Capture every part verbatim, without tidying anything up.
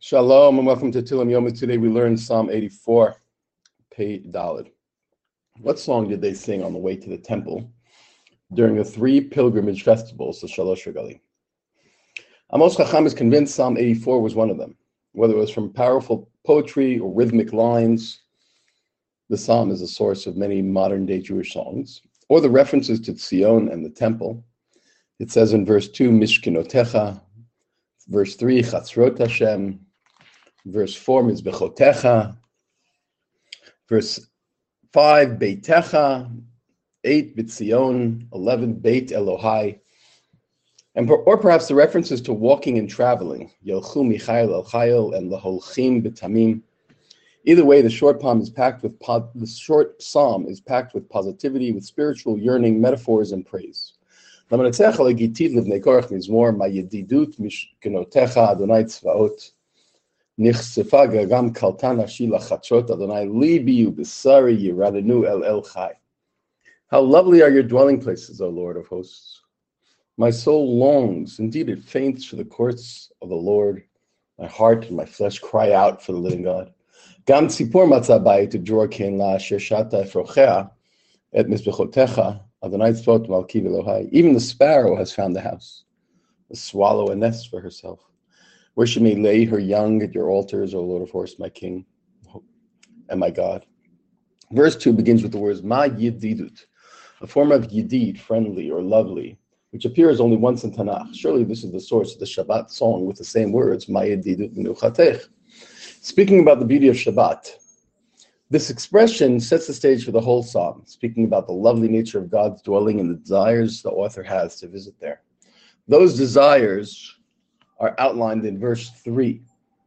Shalom and welcome to Tilim Yoma. Today we learned Psalm eighty-four, Pei Daled. What song did they sing on the way to the temple during the three pilgrimage festivals, the Shalosh Regalim? Amos Chacham is convinced Psalm eighty-four was one of them. Whether it was from powerful poetry or rhythmic lines, the psalm is a source of many modern-day Jewish songs, or the references to Tzion and the temple. It says in verse two, Mishkenotecha, verse three, Chatzrot Hashem, verse four, Mizbechotecha, verse five, Beitecha, eight, B'Tzion, eleven, Beit Elohai, and or perhaps the references to walking and traveling, Yelchu Michael El Chayil and Laholchim B'Tamim. Either way, the short poem is packed with po- the short psalm is packed with positivity, with spiritual yearning, metaphors, and praise. L'manatzecha legitit livnei korach mizmor ma'yedidut mishkenotecha Adonai tzvaot nichsefa gagam kaltan ashi lachatzot Adonai libi ubisari yiradenu el el chai. How lovely are your dwelling places, O Lord of hosts! My soul longs, indeed it faints for the courts of the Lord. My heart and my flesh cry out for the living God. Gam tzipor matzah bayit u'dror ken la asher shata efrochea et mizbechotecha Adonai tzvot malki v'Elohai. Even the sparrow has found the house, the swallow a nest for herself, where she may lay her young at your altars, O Lord of hosts, my King and my God. Verse two begins with the words ma yedidut, a form of yedid, friendly or lovely, which appears only once in Tanakh. Surely this is the source of the Shabbat song with the same words, ma yedidut menuchatech. Speaking about the beauty of Shabbat, this expression sets the stage for the whole psalm, speaking about the lovely nature of God's dwelling and the desires the author has to visit there. Those desires are outlined in verse three.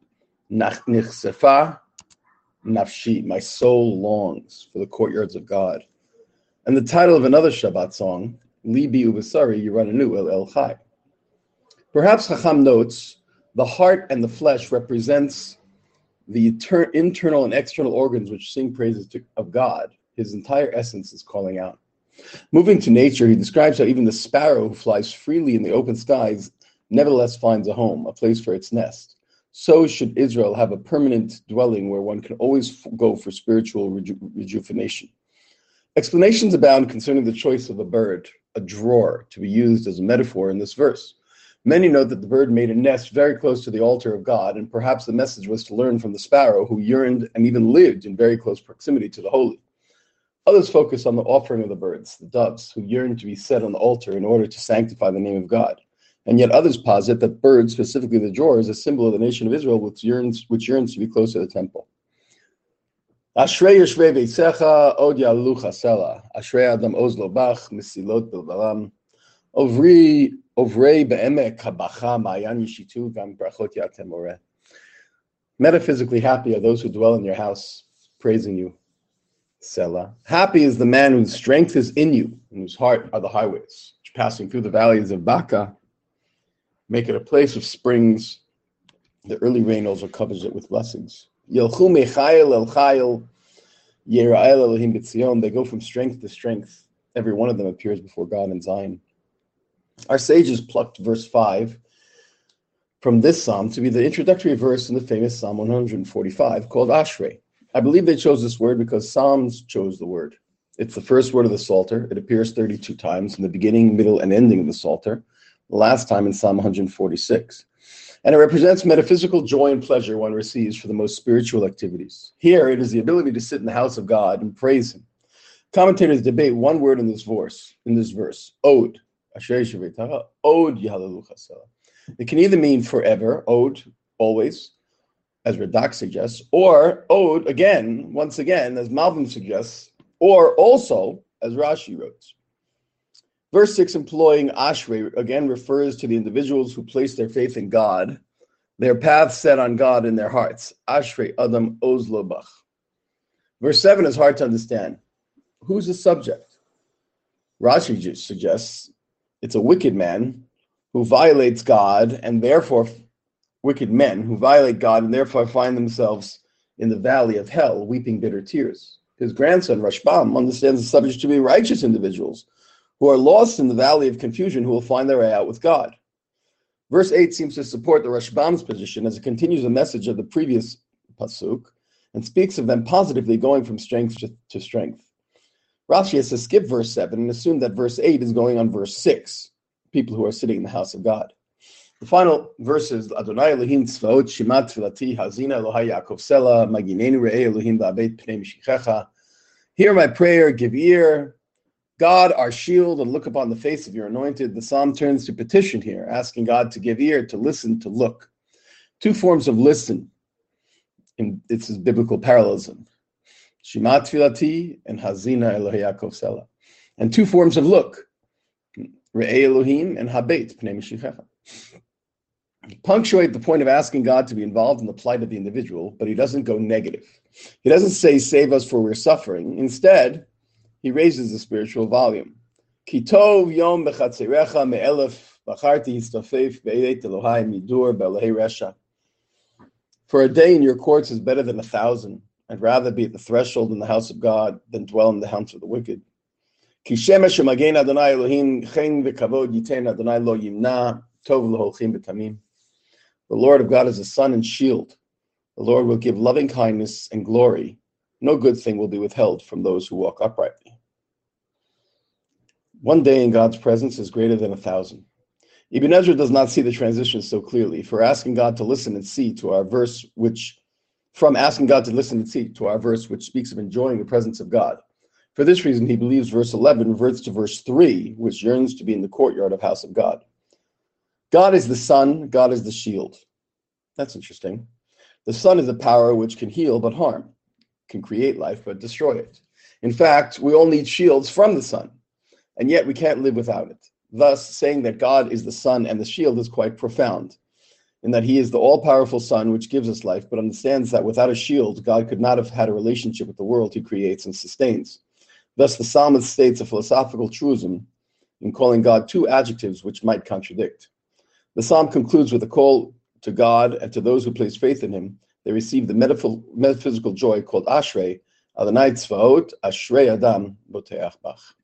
Nichsefa nafshi, my soul longs for the courtyards of God. And the title of another Shabbat song, Libi ubasari yiranenu el el chai. Perhaps Chacham notes the heart and the flesh represents the ter- internal and external organs which sing praises to, of God. His entire essence is calling out. Moving to nature, he describes how even the sparrow who flies freely in the open skies nevertheless finds a home, a place for its nest. So should Israel have a permanent dwelling where one can always f- go for spiritual reju- rejuvenation. Explanations abound concerning the choice of a bird, a dror, to be used as a metaphor in this verse. Many note that the bird made a nest very close to the altar of God, and perhaps the message was to learn from the sparrow who yearned and even lived in very close proximity to the holy. Others focus on the offering of the birds, the doves, who yearned to be set on the altar in order to sanctify the name of God. And yet others posit that birds, specifically the dror, is a symbol of the nation of Israel, which yearns, which yearns to be close to the temple. Ashrei yoshvei veisecha od yalu chasela. Ashrei adam oz lo bach mesilot bilbalam. Ovri Ovrei be'emek habacha ma'ayan yishitu gam brachot yatem oreh. Metaphysically happy are those who dwell in your house, praising you. Selah. Happy is the man whose strength is in you, and whose heart are the highways, which passing through the valleys of Baca, make it a place of springs. The early rain also covers it with blessings. Yelchu mechayil el chayil, yera'el Elohim b'Tzion. They go from strength to strength. Every one of them appears before God in Zion. Our sages plucked verse five from this psalm to be the introductory verse in the famous Psalm one forty-five called Ashrei. I believe they chose this word because Psalms chose the word. It's the first word of the Psalter. It appears thirty-two times in the beginning, middle, and ending of the Psalter, the last time in Psalm one forty-six. And it represents metaphysical joy and pleasure one receives for the most spiritual activities. Here, it is the ability to sit in the house of God and praise Him. Commentators debate one word in this verse, in this verse, Od. It can either mean forever, Od, always, as Radak suggests, or Od, again, once again, as Malvin suggests, or also, as Rashi wrote. Verse six, employing Ashrei, again refers to the individuals who place their faith in God, their path set on God in their hearts. Ashrei Adam Oz Lo Bach. Verse seven is hard to understand. Who's the subject? Rashi just suggests it's a wicked man who violates God, and therefore wicked men who violate God and therefore find themselves in the valley of hell, weeping bitter tears. His grandson, Rashbam, understands the subject to be righteous individuals who are lost in the valley of confusion who will find their way out with God. Verse eight seems to support the Rashbam's position as it continues a message of the previous pasuk and speaks of them positively going from strength to, to strength. Rashi has to skip verse seven and assume that verse eight is going on verse six, people who are sitting in the house of God. The final verses, Adonai Elohim tzvaot shimat tfilati hazina Elohai Yaakov Sela maginenu re'ei Elohim ba'abeit pnei mishichecha. Hear my prayer, give ear, God, our shield, and look upon the face of your anointed. The psalm turns to petition here, asking God to give ear, to listen, to look. Two forms of listen. In, this is biblical parallelism. Shema Tfilati and Hazina Elohei Yaakov Sela. And two forms of look. Re'ei Elohim and Habeit Pnei Mishichecha. Punctuate the point of asking God to be involved in the plight of the individual, but he doesn't go negative. He doesn't say, save us for we're suffering. Instead, he raises the spiritual volume. Ki tov yom bechatzerecha me'elef bacharti histafef be'eit Elohai midur be'Elohei resha. For a day in your courts is better than a thousand. I'd rather be at the threshold in the house of God than dwell in the house of the wicked. Ki shemesh shemagen Adonai Elohim chen v'kavod yiten Adonai lo yimna tov l'holchim b'tamim. The Lord of God is a sun and shield. The Lord will give loving kindness and glory. No good thing will be withheld from those who walk uprightly. One day in God's presence is greater than a thousand. Ibn Ezra does not see the transition so clearly. For asking God to listen and see to our verse, which, from asking God to listen and see to our verse, which speaks of enjoying the presence of God. For this reason, he believes verse eleven reverts to verse three, which yearns to be in the courtyard of house of God. God is the sun, God is the shield. That's interesting. The sun is a power which can heal but harm, can create life but destroy it. In fact, we all need shields from the sun, and yet we can't live without it. Thus, saying that God is the sun and the shield is quite profound, in that he is the all-powerful sun which gives us life, but understands that without a shield, God could not have had a relationship with the world he creates and sustains. Thus, the psalmist states a philosophical truism in calling God two adjectives which might contradict. The psalm concludes with a call to God and to those who place faith in him. They receive the metaphysical joy called Ashrei, Adonai Tzvaot, Ashrei Adam Boteach Bach.